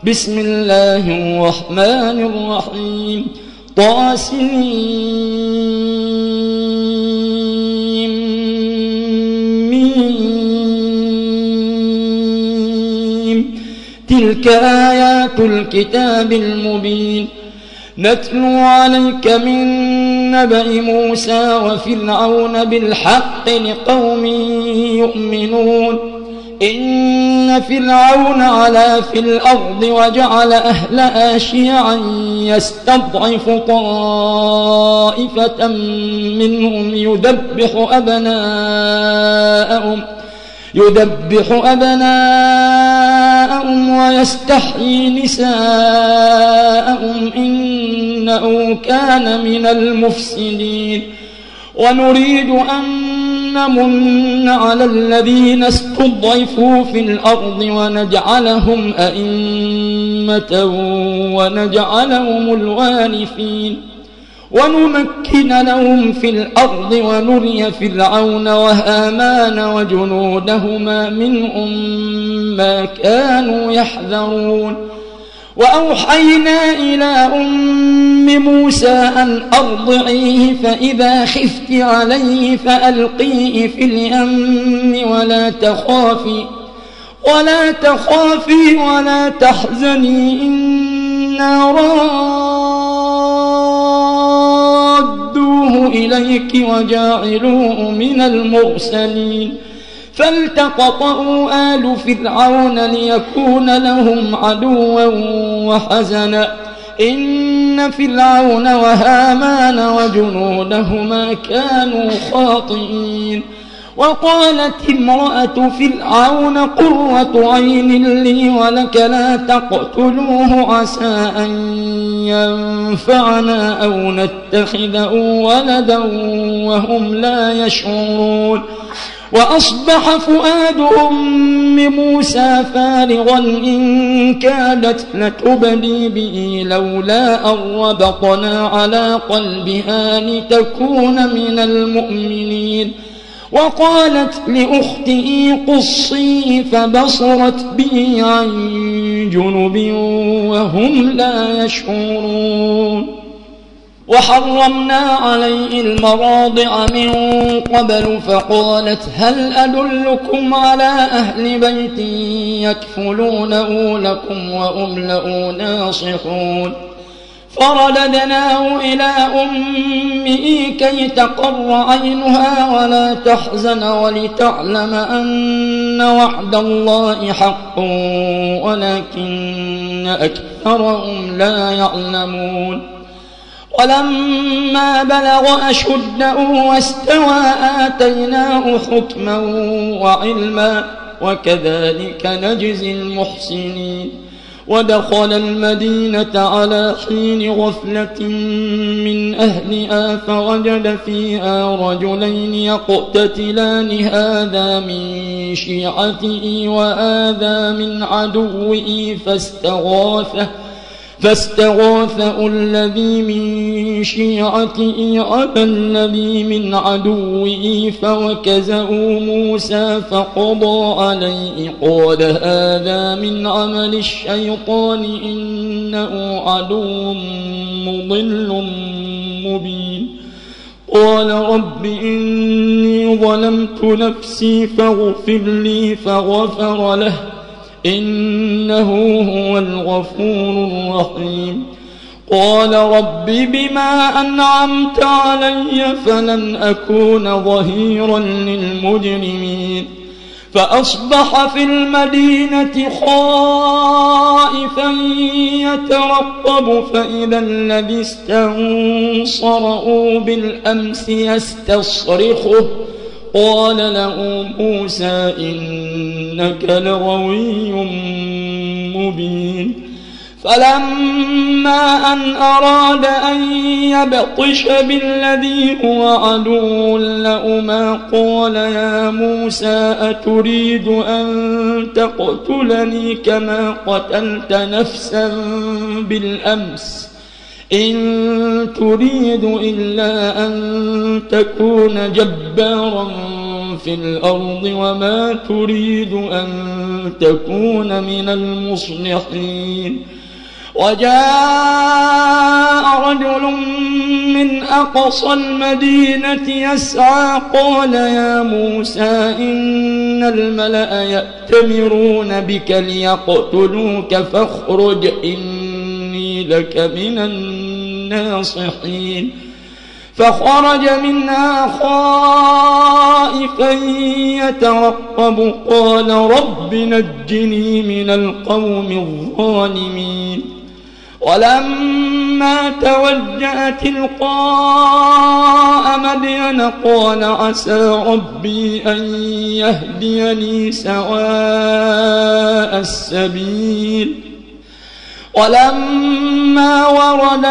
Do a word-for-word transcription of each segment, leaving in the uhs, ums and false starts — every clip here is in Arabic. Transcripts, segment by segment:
بسم الله الرحمن الرحيم طاسمين تلك آيات الكتاب المبين نتلو عليك من نبأ موسى وفرعون بالحق لقوم يؤمنون إن فرعون علا في الأرض وجعل أهلها شيعا يستضعف طائفة منهم يذبح أبناءهم يذبح أبناءهم ويستحيي نساءهم إنه كان من المفسدين ونريد أن نمن على الذين استضعفوا في الأرض ونجعلهم أئمة ونجعلهم الوارثين ونمكن لهم في الأرض ونري فرعون وهامان وجنودهما منهم ما كانوا يحذرون وأوحينا إلى أم موسى أن أرضعيه فإذا خفت عليه فألقيه في اليم ولا تخافي ولا تخافي ولا تحزني إنا رادوه إليك وجاعلوه من المرسلين فالتقطه آل فرعون ليكون لهم عدوا وحزنا إن فرعون وهامان وجنودهما كانوا خاطئين وقالت امرأة فرعون قرة عين لي ولك لا تقتلوه عسى أن ينفعنا أو نتخذه ولدا وهم لا يشعرون وأصبح فؤاد أم موسى فارغا إن كادت لتبدي به لولا أن ربطنا على قلبها لتكون من المؤمنين وقالت لأخته قصي فبصرت به عن جنب وهم لا يشعرون وحرمنا عليه المراضع من قبل فقالت هل أدلكم على أهل بيت يكفلونه لكم وهم له ناصحون فرددناه إلى أمه كي تقر عينها ولا تحزن ولتعلم أن وعد الله حق ولكن أكثرهم لا يعلمون ولما بلغ أشده واستوى آتيناه حكما وعلما وكذلك نجزي المحسنين ودخل المدينة على حين غفلة من أهلها فوجد فيها رجلين يقتتلان هذا من شيعته وهذا من عدوه فاستغاثه فاستغاثه الذي من شيعته على الذي من عدوه فوكزه موسى فقضى عليه قال هذا من عمل الشيطان إنه عدو مضل مبين قال رب إني ظلمت نفسي فاغفر لي فغفر له إنه هو الغفور الرحيم قال رب بما أنعمت علي فلن أكون ظهيرا للمجرمين فأصبح في المدينة خائفا يترقب فإذا الذي استنصره بالأمس يستصرخه قال له موسى إنك لغوي مبين فلما أن أراد أن يبطش بالذي هو عدو لهما قال يا موسى أتريد أن تقتلني كما قتلت نفسا بالأمس إن تريد إلا أن تكون جبارا في الأرض وما تريد أن تكون من المصلحين. وجاء رجل من أقصى المدينة يسعى قال يا موسى إن الملأ يأتمرون بك ليقتلوك فاخرج إني لك من الناصحين. فخرج منها خائفا يترقب قال رب نجني من القوم الظالمين. ولما توجه تلقاء مدين قال عسى ربي أن يهديني سواء السبيل. ولما ورد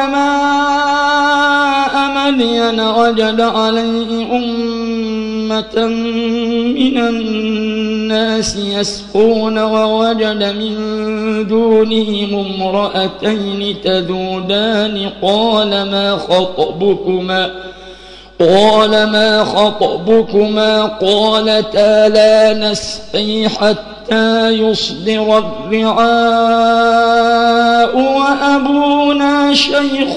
ماء مدين وجد عليه أمة من الناس يسقون ووجد من دونهم امرأتين تذودان قال ما خطبكما قال ما خطبكما قالتا لا نسقي حتى يصدر الرعاء وأبونا شيخ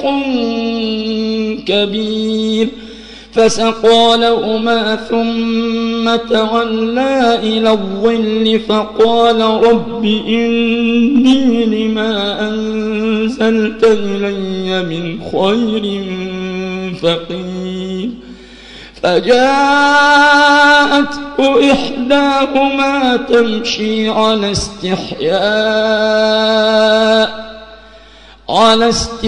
كبير. فسقى لهما ثم تولى إلى الظل فقال رب إني لما أنزلت إلي من خير فقير. فجاءته إحداهما تمشي على استحياء على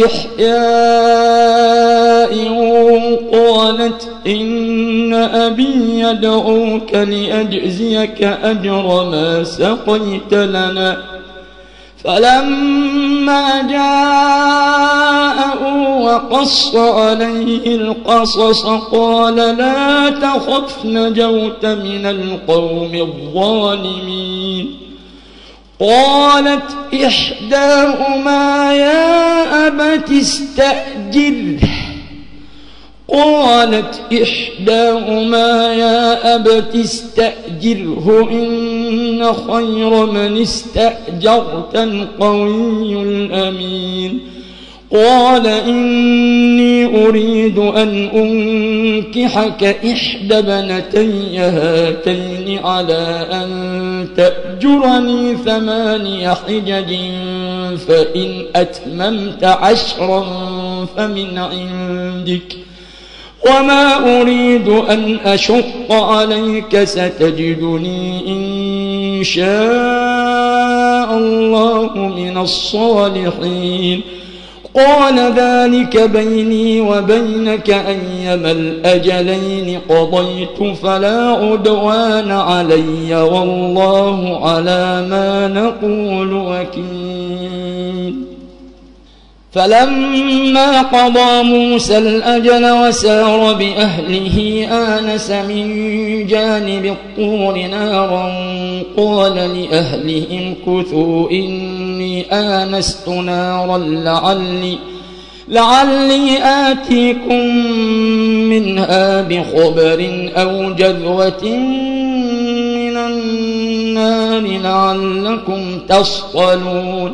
استحياء قالت إن أبي يدعوك لأجزيك أجر ما سقيت لنا. فلما جاءه وقص عليه القصص قال لا تخف نجوت من القوم الظالمين. قالت إحداهما يا أبت استأجره قالت إحداهما يا أبت استأجره إن خير من استأجرت القوي الأمين. قال إني أريد أن أنكحك إحدى بنتي هاتين على أن تأجرني ثماني حجج فإن أتممت عشرا فمن عندك وما أريد أن أشق عليك ستجدني إن شاء الله من الصالحين. قال ذلك بيني وبينك أيما الأجلين قضيت فلا عدوان علي والله على ما نقول وكيل. فلما قضى موسى الأجل وسار بأهله آنس من جانب الطور نارا قال لأهلهم كثوا إني آنست نارا لعلي, لعلي آتيكم منها بخبر أو جذوة من النار لعلكم تصطلون.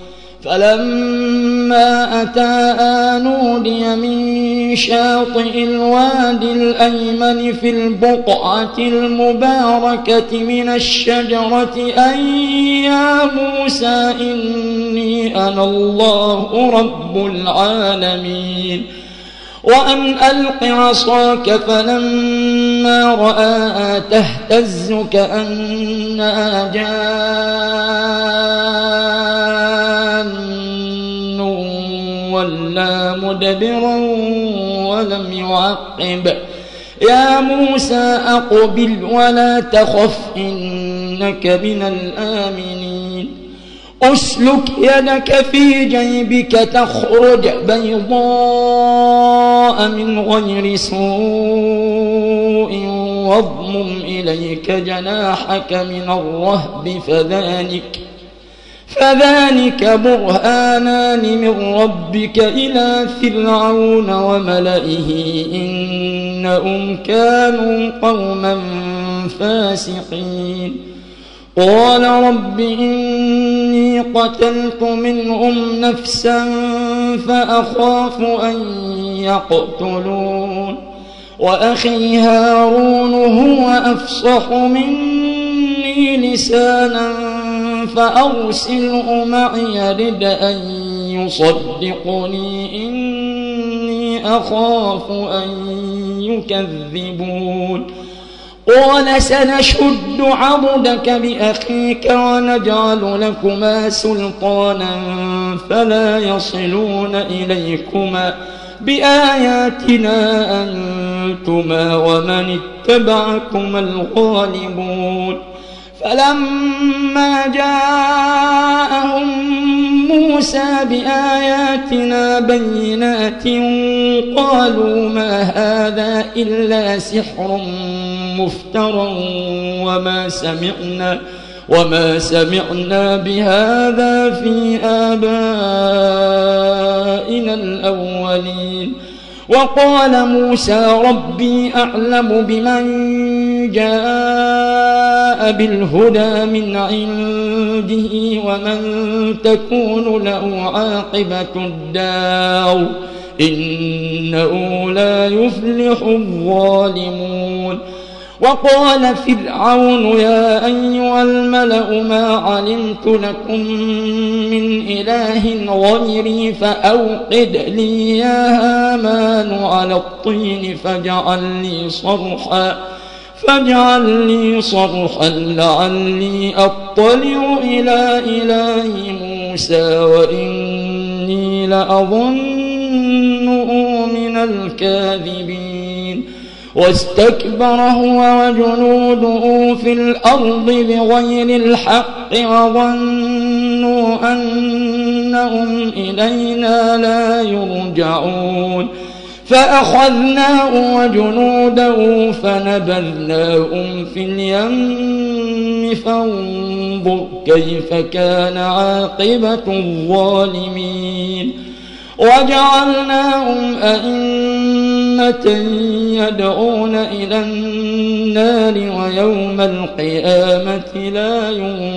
فلما أتى نودي من شاطئ الوادي الأيمن في البقعة المباركة من الشجرة أن يا موسى إني أنا الله رب العالمين وأن ألق عصاك. فلما رآها تهتز كأنها جان ولا مدبرا ولم يعقب. يا موسى أقبل ولا تخف إنك من الآمنين. أسلك يدك في جيبك تخرج بيضاء من غير سوء واضمم إليك جناحك من الرهب فذلك فذلك برهانان من ربك إلى فرعون وملئه إنهم كانوا قوما فاسقين قال رب إني قتلت منهم نفسا فأخاف أن يقتلون وأخي هارون هو أفصح مني لسانا فأرسله معي يرد أن يصدقني إني أخاف أن يكذبون قال سنشد عضدك بأخيك ونجعل لكما سلطانا فلا يصلون إليكما بآياتنا أنتما ومن اتبعكما الغالبون فلما جاءهم موسى بآياتنا بينات قالوا ما هذا إلا سحر مفترى وما سمعنا وما سمعنا بهذا في آبائنا الأولين وقال موسى ربي أعلم بمن جاء بالهدى من عنده ومن تكون له عاقبة الدار إنه لا يفلح الظالمون وقال فرعون يا أيها الملأ ما علمت لكم من إله غيري فأوقد لي يا هامان على الطين فاجعل لي صرحا فاجعل لي صرحا لعلي أطلع إلى إله موسى وإني لأظنه من الكاذبين واستكبر هو وجنوده في الأرض بغير الحق وظنوا أنهم إلينا لا يرجعون فأخذناه وجنوده فنبذناهم في اليم فانظر كيف كان عاقبة الظالمين وجعلناهم أئمة يدعون إلى النار ويوم القيامة لا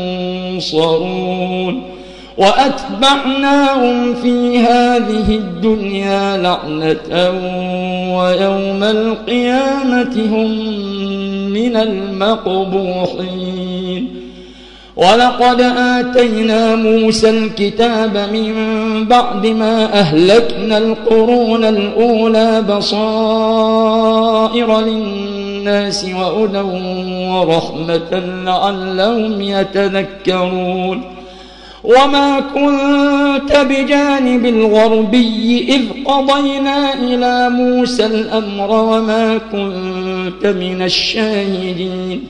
ينصرون وأتبعناهم في هذه الدنيا لعنة ويوم القيامة هم من المقبوحين ولقد آتينا موسى الكتاب من بعد ما أهلكنا القرون الأولى بصائر للناس وهدى ورحمة لعلهم يتذكرون وما كنت بجانب الغربي إذ قضينا إلى موسى الأمر وما كنت من الشاهدين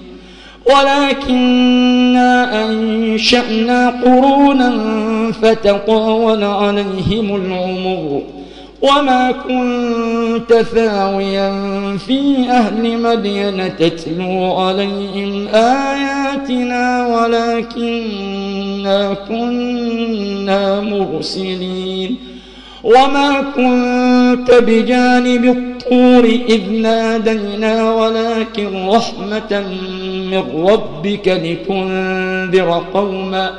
ولكننا أنشأنا قرونا فتطاول عليهم العمر وما كنت ثاويا في أهل مدين تتلو عليهم آياتنا ولكننا كنا مرسلين وما كنت بجانب الطور إذ نادينا ولكن رحمة من ربك لتنذر قوما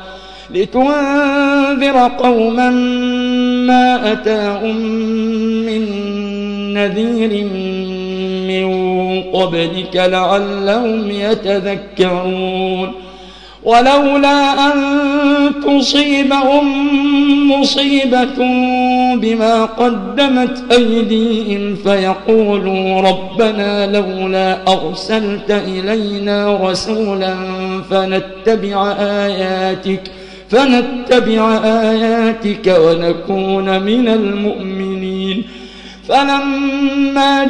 لتنذر قوما ما أتاهم من نذير من قبلك لعلهم يتذكرون ولولا أن تصيبهم مصيبة بما قدمت أيديهم فيقولوا ربنا لولا أرسلت إلينا رسولا فنتبع آياتك فنتبع آياتك ونكون من المؤمنين فلما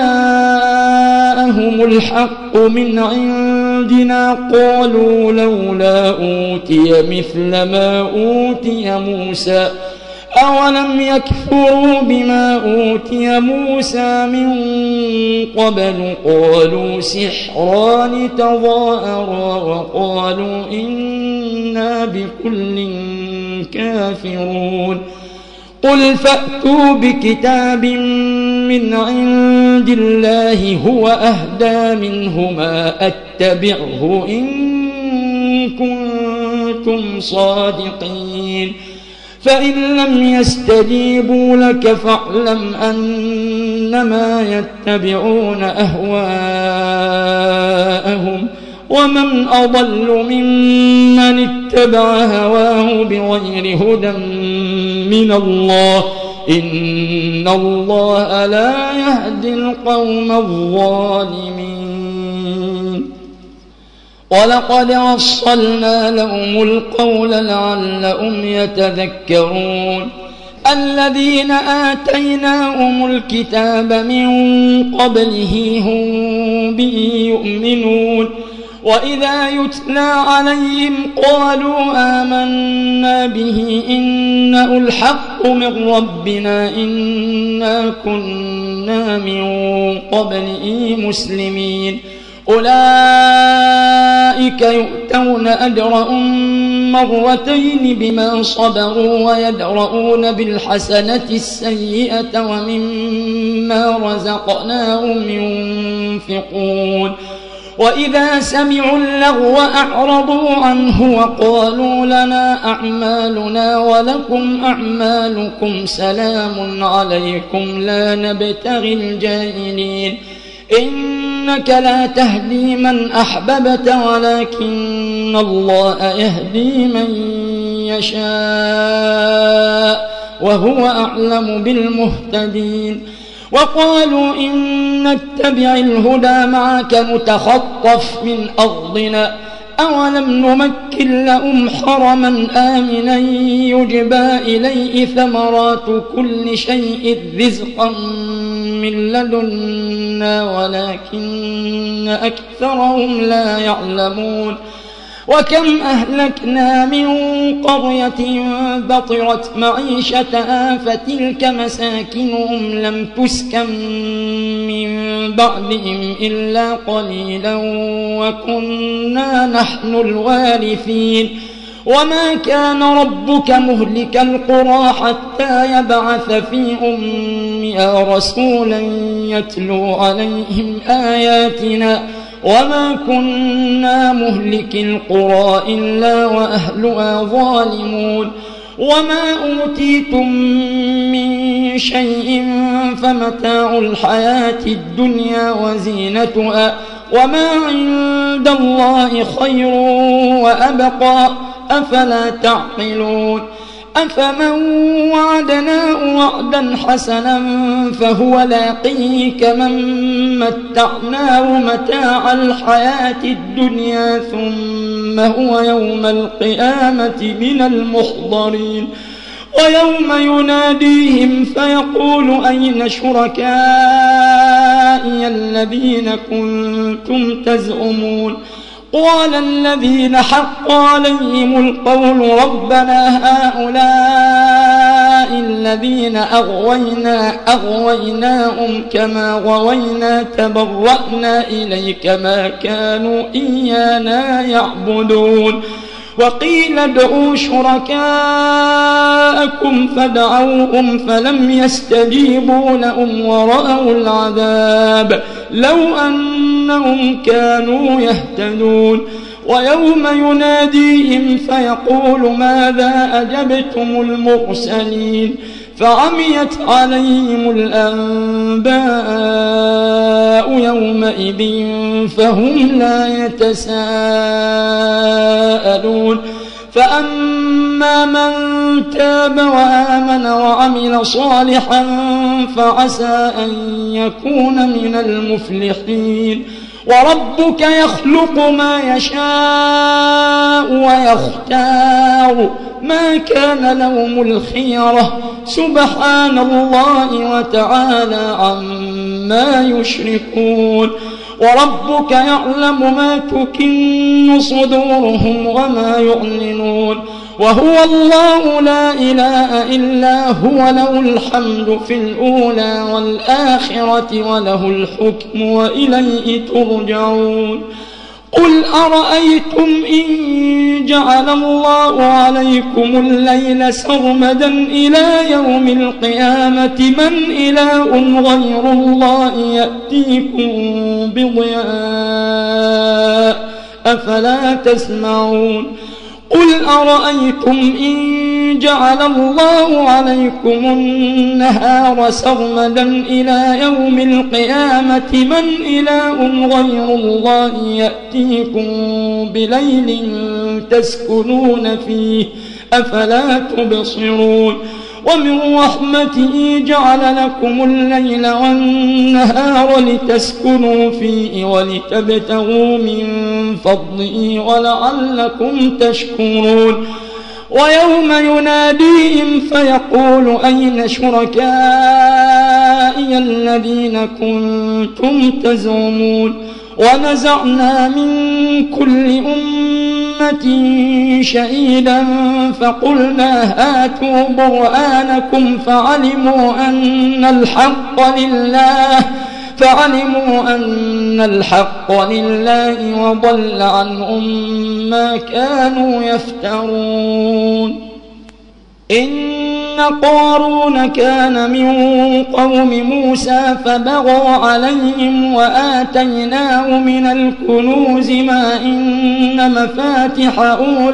جاءهم الحق من عندنا قالوا لولا أوتي مثل ما أوتي موسى أولم يكفروا بما أوتي موسى من قبل قالوا سحران تظاهرا وقالوا إنا بكل كافرون قل فأتوا بكتاب من عند الله هو أهدى منهما أتبعه إن كنتم صادقين فإن لم يستجيبوا لك فاعلم أنما يتبعون أهواءهم ومن أضل ممن اتبع هواه بغير هدى من الله إن الله لا يهدي القوم الظالمين ولقد وصلنا لهم القول لعلهم يتذكرون الذين آتيناهم الكتاب من قبله هم به يؤمنون وإذا يتلى عليهم قالوا آمنا به إنه الحق من ربنا إنا كنا من قبله مسلمين أولئك يؤتون أجرهم مرتين بما صبروا ويدرؤون بالحسنة السيئة ومما رزقناهم ينفقون وإذا سمعوا اللغو أعرضوا عنه وقالوا لنا أعمالنا ولكم أعمالكم سلام عليكم لا نبتغي الجاهلين إنك لا تهدي من أحببت ولكن الله يهدي من يشاء وهو أعلم بالمهتدين وقالوا إن نتبع الهدى معك نتخطف من أرضنا أولم نمكن لهم حرما آمنا يجبى إليه ثمرات كل شيء رزقا من لدنا ولكن أكثرهم لا يعلمون وكم أهلكنا من قرية بطرت معيشتها فتلك مساكنهم لم تسكن من بعدهم إلا قليلا وكنا نحن الوارثين وما كان ربك مهلك القرى حتى يبعث في أمها رسولا يتلو عليهم آياتنا وما كنا مهلك القرى إلا وأهلها ظالمون وما أوتيتم من شيء فمتاع الحياة الدنيا وزينتها وما عند الله خير وأبقى أفلا تعقلون أفمن وعدناه وعدا حسنا فهو لاقيه كمن متعناه متاع الحياة الدنيا ثم هو يوم القيامة من المحضرين ويوم يناديهم فيقول أين شركائي الذين كنتم تزعمون قال الذين حق عليهم القول ربنا هؤلاء الذين أغوينا أغويناهم كما غوينا تبرأنا إليك ما كانوا إيانا يعبدون وقيل ادعوا شركاءكم فدعوهم فلم يستجيبوا لهم ورأوا العذاب لو أنهم كانوا يهتدون ويوم يناديهم فيقول ماذا أجبتم المرسلين فعميت عليهم الأنباء يومئذ فهم لا يتساءلون فأما من تاب وآمن وعمل صالحا فعسى أن يكون من المفلحين وربك يخلق ما يشاء ويختار ما كان لهم الخيرة سبحان الله وتعالى عما يشركون وربك يعلم ما تكن صدورهم وما يعلنون وهو الله لا إله إلا هو له الحمد في الأولى والآخرة وله الحكم وإليه ترجعون قل أرأيتم إن جعل الله عليكم الليل سرمدا إلى يوم القيامة من إله غير الله يأتيكم بضياء أفلا تسمعون قل أرأيتم إن جعل الله عليكم النهار سرمدا إلى يوم القيامة من إله غير الله يأتيكم بليل تسكنون فيه أفلا تبصرون ومن رحمته جعل لكم الليل والنهار لتسكنوا فيه ولتبتغوا من فضله ولعلكم تشكرون ويوم يناديهم فيقول أين شركائي الذين كنتم تزعمون ونزعنا من كل أمة شهيدا فقلنا هاتوا برهانكم فعلموا أن الحق لله فعلموا أن الحق لله وضل عنهم ما كانوا يفترون إن قارون كان من قوم موسى فبغى عليهم وآتيناه من الكنوز ما إن مفاتحه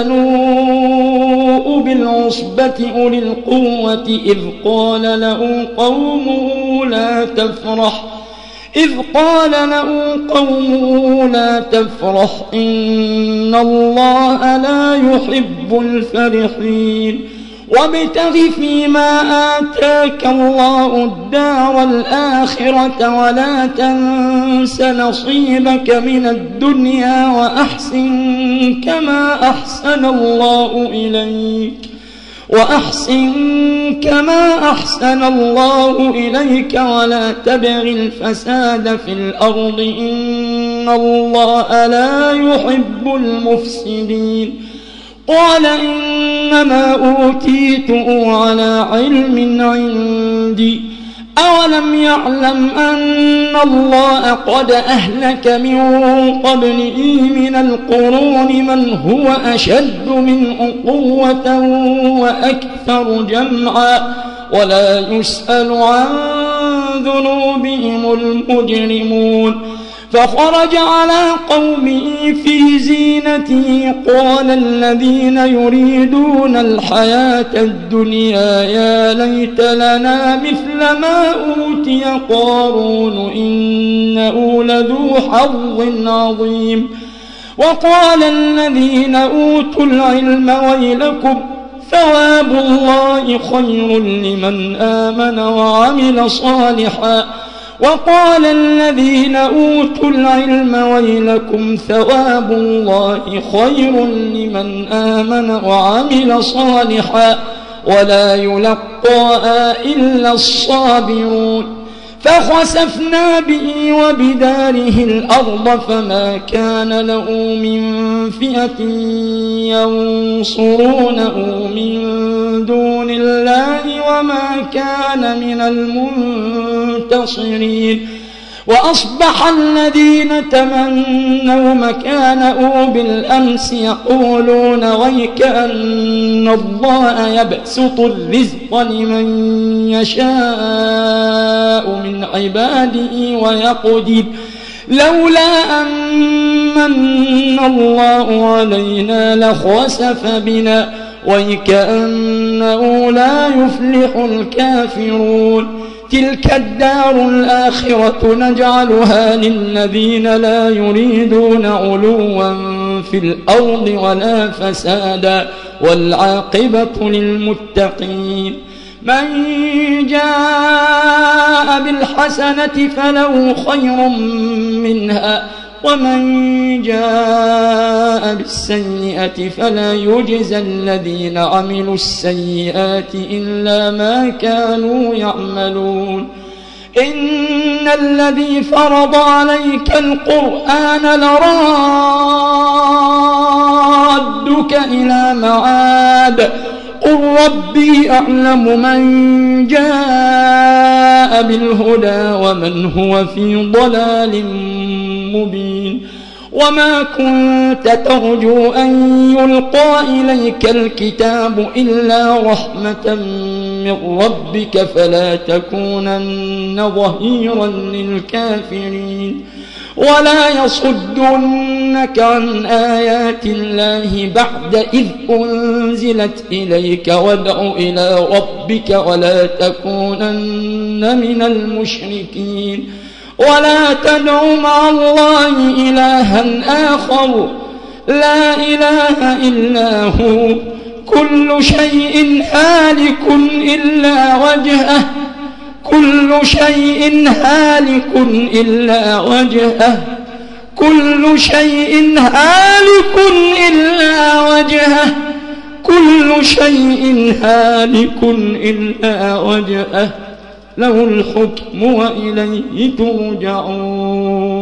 لتنوء بالعصبة أولي القوة إذ قال له قومه لا تفرح إذ قال له قومه لا تفرح إن الله لا يحب الفرحين وابتغ فيما آتاك الله الدار الآخرة ولا تنس نصيبك من الدنيا وأحسن كما أحسن الله إليك وأحسن كما أحسن الله إليك ولا تبغ الفساد في الأرض إن الله لا يحب المفسدين قال إنما أوتيته على علم عندي أولم يعلم أن الله قد أهلك من قبله من القرون من هو أشد منه قوة وأكثر جمعا ولا يسأل عن ذنوبهم المجرمون فخرج على قومه في زينته قال الذين يريدون الحياة الدنيا يا ليت لنا مثل ما أوتي قارون إنه لذو حظ عظيم وقال الذين أوتوا العلم ويلكم ثواب الله خير لمن آمن وعمل صالحا وقال الذين أوتوا العلم ويلكم ثواب الله خير لمن آمن وعمل صالحا ولا يلقاها إلا الصابرون فخسفنا به وبداره الأرض فما كان له من فئة ينصرونه من دون الله وما كان من المنتصرين وأصبح الذين تمنوا مكانه بالأمس يقولون ويك أن الله يبسط الرزق لمن يشاء من عباده ويقدر لولا أن الله علينا لخسف بنا ويكأنه لا يفلح الكافرون تلك الدار الآخرة نجعلها للذين لا يريدون علوا في الأرض ولا فسادا والعاقبة للمتقين من جاء بالحسنة فله خير منها ومن جاء بالسيئة فلا يجزى الذين عملوا السيئات إلا ما كانوا يعملون إن الذي فرض عليك القرآن لرادك إلى معاد قل ربي أعلم من جاء بالهدى ومن هو في ضلال مبين وما كنت ترجو أن يلقى إليك الكتاب إلا رحمة من ربك فلا تكونن ظهيرا للكافرين ولا يصدنك عن آيات الله بعد إذ أنزلت إليك وادع إلى ربك ولا تكونن من المشركين ولا تدع مع الله إلها آخر لا إله إلا هو كل شيء هالك إلا وجهه كل شيء هالك إلا وجهه كل شيء هالك إلا وجهه كل شيء هالك إلا وجهه له الحكم وإليه ترجعون.